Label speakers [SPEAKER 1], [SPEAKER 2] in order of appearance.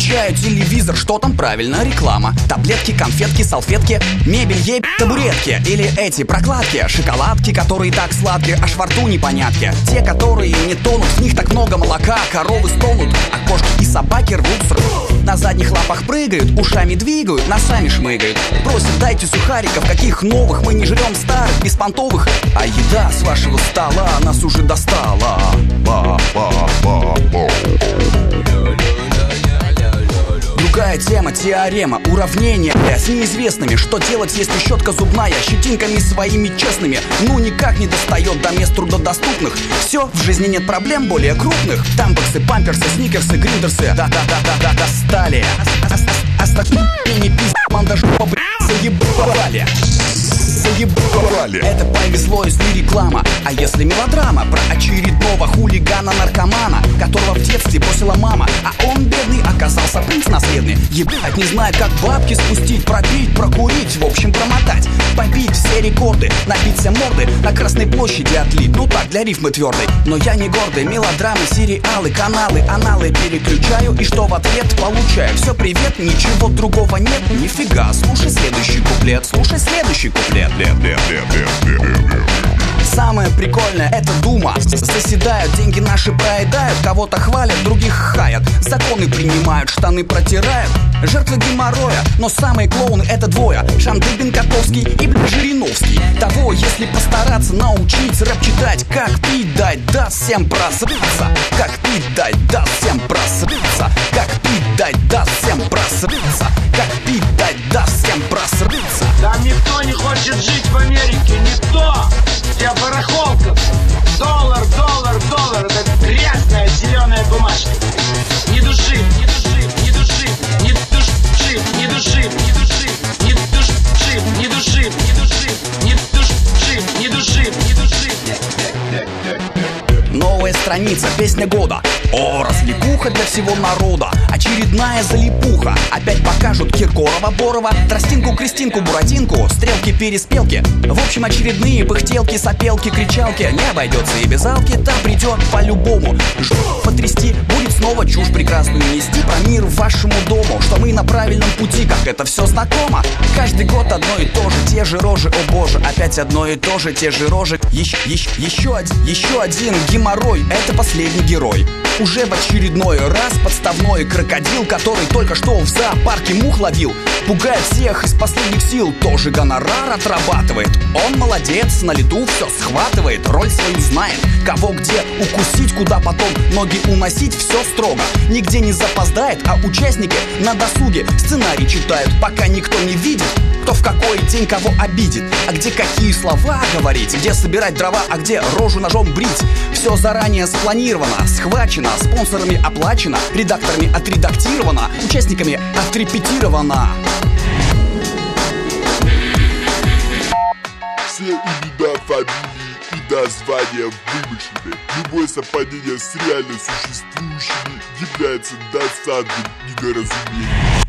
[SPEAKER 1] Включаю телевизор, что там правильно? Реклама. Таблетки, конфетки, салфетки, мебель, табуретки. Или эти прокладки, шоколадки, которые так сладкие, аж во рту непонятки. Те, которые не тонут, в них так много молока. Коровы стонут, а кошки и собаки рвут срок. На задних лапах прыгают, ушами двигают, носами шмыгают. Просят, дайте сухариков, каких новых, мы не жрем старых, беспонтовых. А еда с вашего стола нас уже достала. Другая тема, теорема, уравнение с неизвестными. Что делать, если щетка зубная щетинками своими честными ну никак не достает до мест трудодоступных? Все, в жизни нет проблем более крупных. Тампексы, памперсы, сникерсы, гриндерсы да-да-да-да-да достали. Не пиздец, мандаж заебали. Это повезло, если реклама. А если мелодрама про очередного хулигана-наркомана, которого в детстве бросила мама, а он, бедный, оказался принц наследный. Ебать, не знаю, как бабки спустить, пропить, прокурить, в общем, промотать, побить все рекорды, набить все морды, на Красной площади отлить. Ну так, для рифмы твердой. Но я не гордый, мелодрамы, сериалы, каналы, аналы переключаю, и что в ответ получаю? Все, привет, ничего другого нет, нифига. Слушай следующий куплет, слушай следующий куплет. Самое прикольное — это дума. Заседают, деньги наши проедают, кого-то хвалят, других хаят, законы принимают, штаны протирают. Жертвы геморроя, но самые клоуны — это двое: Шандыбин, Котовский и Жириновский. Того, если постараться, научить рэп читать. Как пить дать, даст всем просрыться. Как пить дать, даст всем просрыться. Как пить дать, даст всем просрыться. Как пить дать, даст всем просрыться.
[SPEAKER 2] Там никто не хочет жить в Америке, никто. Я барахолка. Доллар, доллар, доллар. Это грязная зеленая бумажка. Ни души, ни души, ни души, ни души, ни души, ни души, ни души, ни души, ни души, ни души, ни души, ни души.
[SPEAKER 1] Новая страница, песня года. О, развлекуха для всего народа. Очередная залипуха. Опять покажут Киркорова, Борова, Тростинку, Кристинку, Буратинку, стрелки, переспелки. В общем, очередные пыхтелки, сопелки, кричалки. Не обойдется и без алки, та придет по-любому. Потрясти, будет снова чушь прекрасную нести про мир вашему дому. Что мы на правильном пути, как это все знакомо. Каждый год одно и то же, те же рожи, о боже. Опять одно и то же, те же рожи. Еще один геморрой, это последний герой. Уже в очередной раз подставной крокодил, который только что в зоопарке мух ловил, пугает всех из последних сил, тоже гонорар отрабатывает. Он молодец, на лету все схватывает, роль свою знает, кого где укусить, куда потом ноги уносить, все строго. Нигде не запоздает, а участники на досуге сценарий читают, пока никто не видит, кто в какой день кого обидит, а где какие слова говорить, где собирать дрова, а где рожу ножом брить. Все заранее спланировано, схвачено, спонсорами оплачено, редакторами отредактировано, участниками отрепетировано.
[SPEAKER 3] Все имена, фамилии и названия вымышлены. Любое совпадение с реально существующими является досадным недоразумением.